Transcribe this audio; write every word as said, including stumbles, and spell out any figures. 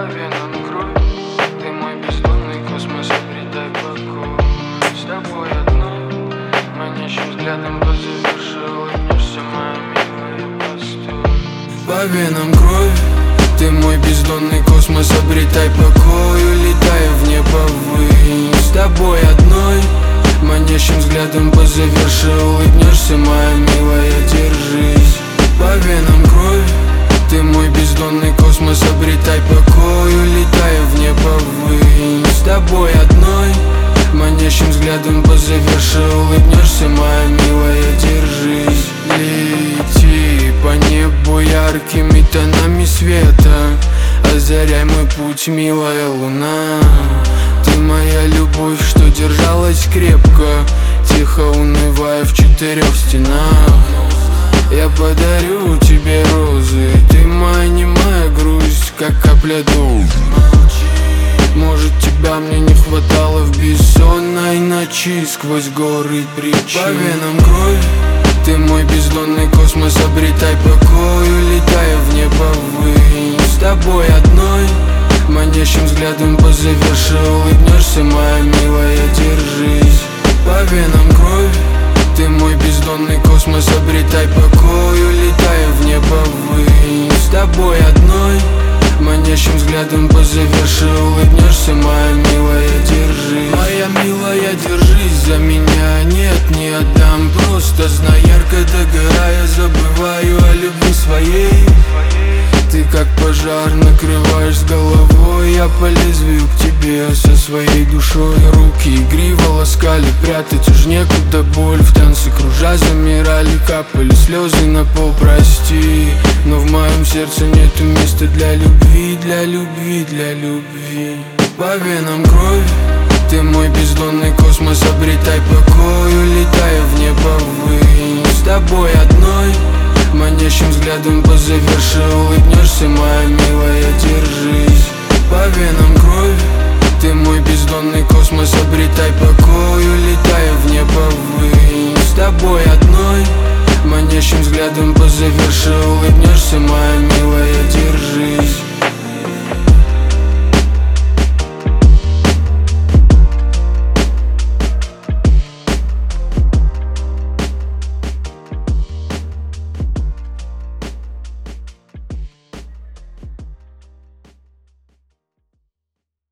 венам кровь, ты мой бездонный космос, обретай покой. С тобой одной, манящим взглядом позавершил, улыбнешься, моя милая, постой. По венам кровь, ты мой бездонный космос, обретай покой, улетая в небо ввысь. С тобой одной, манящим взглядом позавершил, улыбнешься, моя милая, держись. По венам кровь, ты мой бездонный космос, обретай покой, улетая в небо ввысь. С тобой одной, манящим взглядом позавершил, улыбнешься, моя милая, держись. Лети по небу яркими тонами света, озаряй мой путь, милая луна. Ты моя любовь, что держалась крепко, тихо унывая в четырех стенах. Я подарю тебе розы, ты моя немая грусть, как капля дождя. Может, тебя мне не хватало в бессонной ночи, сквозь горы причин. По венам кровь, ты мой бездонный космос, обретай покой, улетая в небо ввысь. С тобой одной, манящим взглядом позавершил, улыбнешься, моя милая, держись. По венам кровь, ты мой бездонный космос, обретай покой, улетая в небо ввысь. С тобой одной, манящим взглядом позавершил, улыбнешься, моя милая, держись. Моя милая, держись за меня, нет, не отдам. Просто знай, ярко догорая, забываю о любви своей. Ты как пожар накрываешь с головой, я по лезвию к тебе со своей душой. Руки игриво ласкали, прятать уж некуда боль. В танце кружа замирали, капали слезы на пол, прости. Но в моем сердце нету места для любви, для любви, для любви. По венам кровь, ты мой бездонный космос, обретай покой, улетая в небо ввысь. С тобой одной, манящим взглядом позавершил, улыбнешься, моя милая, держись.